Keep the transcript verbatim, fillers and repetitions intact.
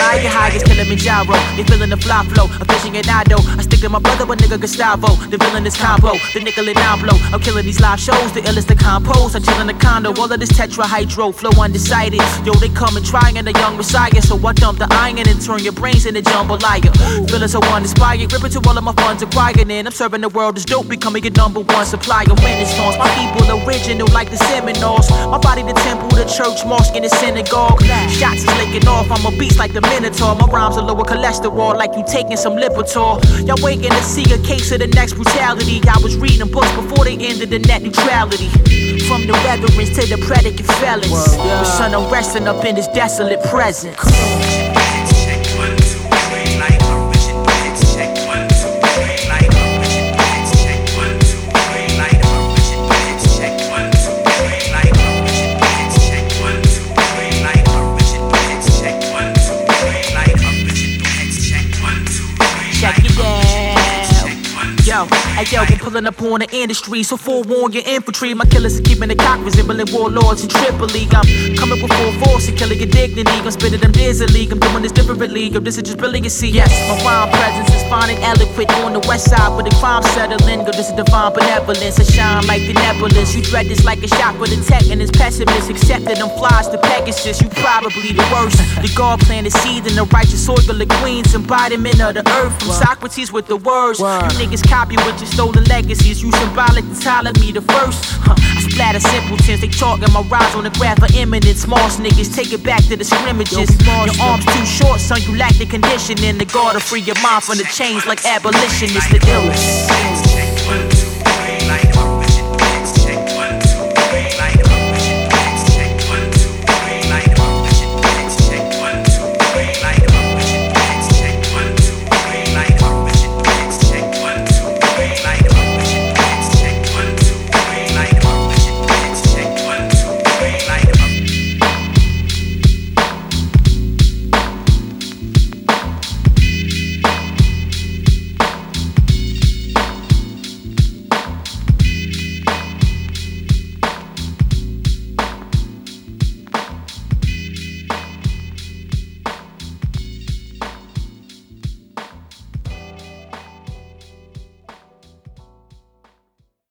higher, higher, Kilimanjaro. They feeling the fly flow, a aficionado. I stick to my brother, a nigga Gustavo. The villain is combo, the nickel and nine blow. I'm killing these live shows, the illest the compose. I'm chilling the condo, all of this tetrahydro flow undecided. Yo, they come and trying a young messiah, so I dump the iron and turn your brains into jambalaya. Feeling so uninspired, ripping to all of my funds acquired, and I'm serving the world as dope, becoming your number one supplier. Renaissance, my people original like the Seminoles. My body the temple, the church, mosque, and the synagogue. Shots is licking off, I'm a beast like the Minotaur. My rhymes are lower cholesterol, like you taking some Lipitor. Y'all waiting to see a case of the next brutality. I was reading books before they ended the net neutrality. From the reverence to the predicate felons, the sun I'm resting up in this desolate presence. Hey yo, been pulling up on the industry, so forewarn your infantry. My killers are keeping the cock resembling warlords in Tripoli. I'm coming with full force and killing your dignity. I'm spitting them dizzily, I'm doing this differently. Yo, this is just brilliancy. Yes, my rhyme presence is fine and eloquent on the west side where the crime settling. Yo, this is divine benevolence, I shine like the nebulous. You dread this like a shock with a tech and it's pessimist. Accept that I'm flies to Pegasus, you probably the worst. The God planted seed in the righteous soil of queens, embodiment of the earth. From Socrates with the words, you niggas copy what you stolen legacies, you symbolic to tolerate me the first. Huh, I splatter simpletons, they talking my rise on the graph of imminence. Moss niggas, take it back to the scrimmages. Your arms too short, son, you lack the conditioning. The guard to free your mind from the chains like abolitionists, the illest.